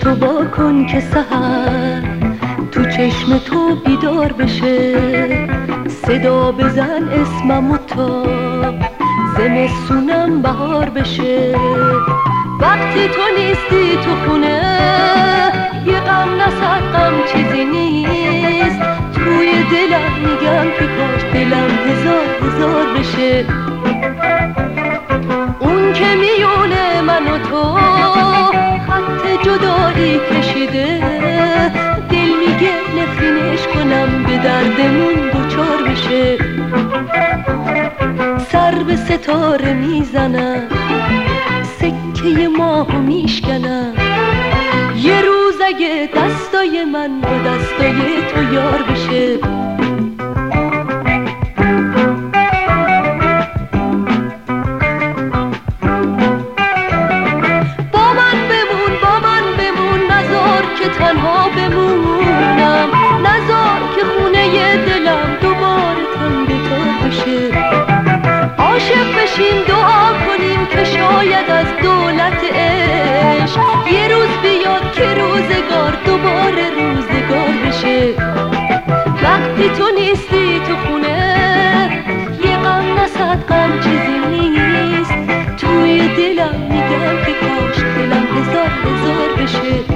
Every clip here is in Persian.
تو وا کن که سحر تو چشم تو بیدار بشه، صدا بزن اسممو تا زمستونم بهار بشه. وقتی تو نیستی تو خونه یه غم نصد غم چیزی نیست، توی دلم میگم که کاش دلم هزار هزار بشه. اون که میونه من و تو خط جدایی کشیده، دل میگه نفرینش کنم به دردمون دوچار بشه. سر به ستاره میزنم، سکه ماهو میشکنم، یه روز اگه دستای من با دستای تو یار بشه. تنها بمونم، نذار که خونه دلم دوباره تن به تار بشه. عاشق بشیم دعا کنیم که شاید از دولت عشق یه روز بیاد که روزگار دوباره روزگار بشه. وقتی تو نیستی تو خونه یه غم نصد غم چیزی نیست، توی دلم میگم که کاش دلم هزار هزار بشه.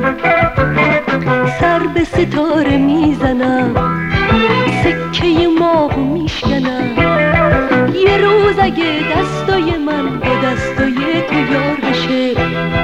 سر به ستاره میزنم، سکه ماهو میشکنم، یه روز اگه دستای من با دستای تو یار بشه.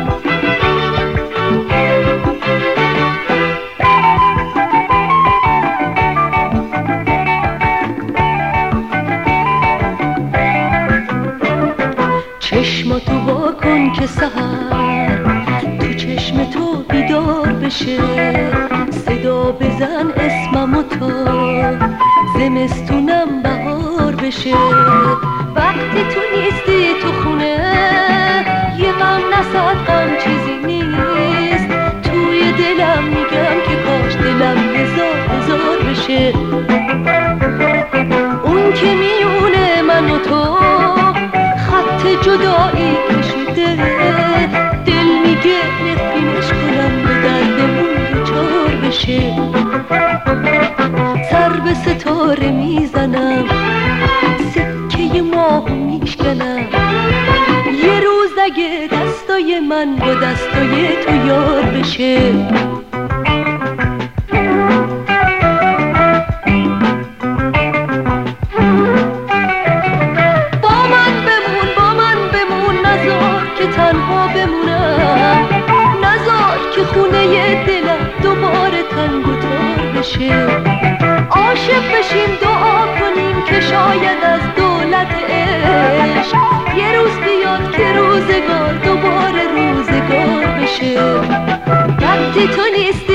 چشماتو وا کن که سحر تو چشم تو بیدار بشه، صدا بزن اسممو تا زمستونم بهار بشه. وقتی تو نیستی تو خونه یه غم نصد غم چیزی نیست، توی دلم میگم که کاش دلم هزار هزار بشه. اون که میونه من و تو خط جدایی کشیده، دل میگه نفرینش کنم به دردمون دوچار بشه. سر به ستاره میزنم، سکه ماهو میشکنم، یه روز اگه دستای من با دستای تو یار بشه. تنها بمونم، نذار که خونه دلم دوباره تنگ و تار بشه. عاشق بشیم دعا کنیم که شاید از دولت عشق یه روز بیاد که روزگار دوباره روزگار بشه. وقتی تو نیستی